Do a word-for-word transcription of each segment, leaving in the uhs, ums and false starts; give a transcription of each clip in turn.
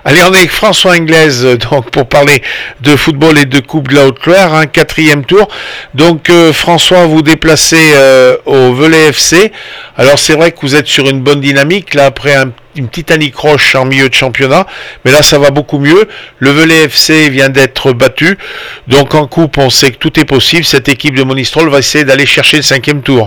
Allez, on est avec François Anglaise, donc pour parler de football et de Coupe de la Haute-Loire, un quatrième tour. Donc euh, François, vous déplacez euh, au Velay F C. Alors c'est vrai que vous êtes sur une bonne dynamique, là après un, une petite anicroche en milieu de championnat, mais là ça va beaucoup mieux. Le Velay F C vient d'être battu, donc en coupe on sait que tout est possible. Cette équipe de Monistrol va essayer d'aller chercher le cinquième tour.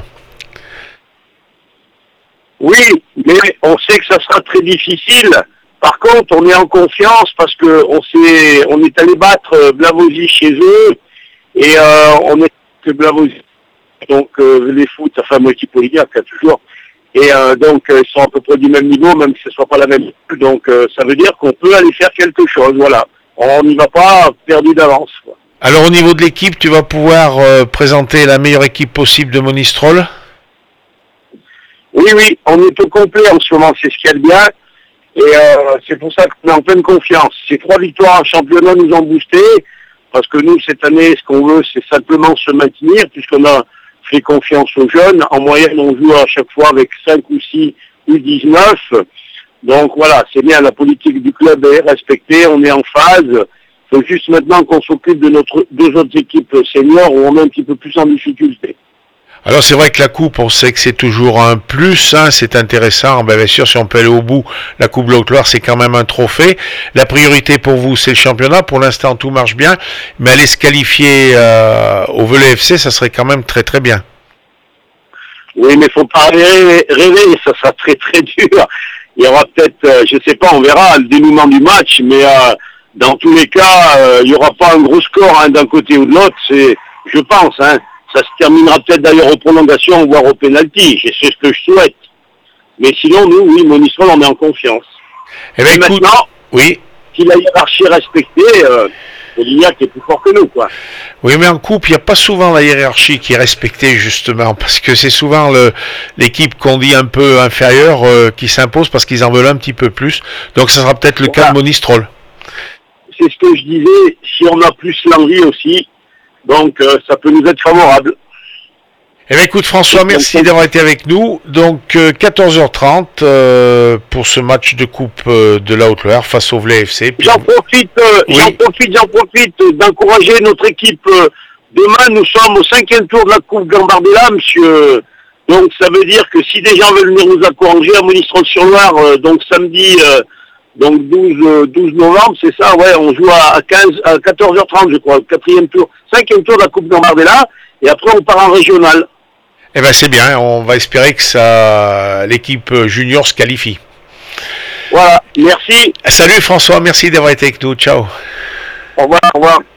Oui, mais on sait que ça sera très difficile. Par contre, on est en confiance parce que on s'est, on est allé battre Blavozy chez eux et euh, on est que Blavozy, donc euh, les foot, enfin moi équipe polygarde, toujours. Et euh, donc euh, ils sont à peu près du même niveau, même si ce soit pas la même. Donc euh, ça veut dire qu'on peut aller faire quelque chose. Voilà, on n'y va pas perdu d'avance, quoi. Alors au niveau de l'équipe, tu vas pouvoir euh, présenter la meilleure équipe possible de Monistrol. Oui, oui, on est au complet en ce moment, c'est ce qu'il y a de bien. Et euh, c'est pour ça qu'on est en pleine confiance. Ces trois victoires en championnat nous ont boosté, parce que nous, cette année, ce qu'on veut, c'est simplement se maintenir, puisqu'on a fait confiance aux jeunes. En moyenne, on joue à chaque fois avec cinq ou six ou dix-neuf. Donc voilà, c'est bien, la politique du club est respectée, on est en phase. Il faut juste maintenant qu'on s'occupe de notre deux autres équipes seniors où on est un petit peu plus en difficulté. Alors c'est vrai que la coupe, on sait que c'est toujours un plus, hein, c'est intéressant. Ben, bien sûr, si on peut aller au bout, la Coupe de la Haute-Loire, c'est quand même un trophée. La priorité pour vous, c'est le championnat. Pour l'instant, tout marche bien, mais aller se qualifier euh, au Velay F C, ça serait quand même très très bien. Oui, mais il ne faut pas rêver, rêver, ça sera très très dur. Il y aura peut-être, euh, je ne sais pas, on verra le dénouement du match, mais euh, dans tous les cas, euh, il n'y aura pas un gros score hein, d'un côté ou de l'autre, c'est, je pense, hein. Ça se terminera peut-être d'ailleurs aux prolongations, voire au pénalty. C'est ce que je souhaite. Mais sinon, nous, oui, Monistrol, on est en confiance. Eh bien, Et écoute, maintenant, oui. si la hiérarchie est respectée, euh, c'est Lignac qui est plus fort que nous, quoi. Oui, mais en coupe, il n'y a pas souvent la hiérarchie qui est respectée, justement, parce que c'est souvent le, l'équipe qu'on dit un peu inférieure euh, qui s'impose parce qu'ils en veulent un petit peu plus. Donc, ça sera peut-être le Voilà. cas de Monistrol. C'est ce que je disais, si on a plus l'envie aussi, donc euh, ça peut nous être favorable. Eh bien, écoute, François, merci d'avoir été avec nous. Donc, euh, quatorze heures trente euh, pour ce match de coupe euh, de la Haute-Loire face au Velay F C. Puis... J'en profite, euh, oui. j'en profite, j'en profite d'encourager notre équipe. Euh, demain, nous sommes au cinquième tour de la Coupe Gambardella, monsieur. Donc, ça veut dire que si des gens veulent venir nous encourager à Monistrol-sur-Loire, euh, donc samedi, euh, donc douze novembre, c'est ça, ouais, on joue à, quinze, à quatorze heures trente, je crois, quatrième tour, cinquième tour de la Coupe Gambardella, et après on part en régional. Eh bien, c'est bien, on va espérer que ça, l'équipe junior se qualifie. Voilà, merci. Salut François, merci d'avoir été avec nous, ciao. Au revoir, au revoir.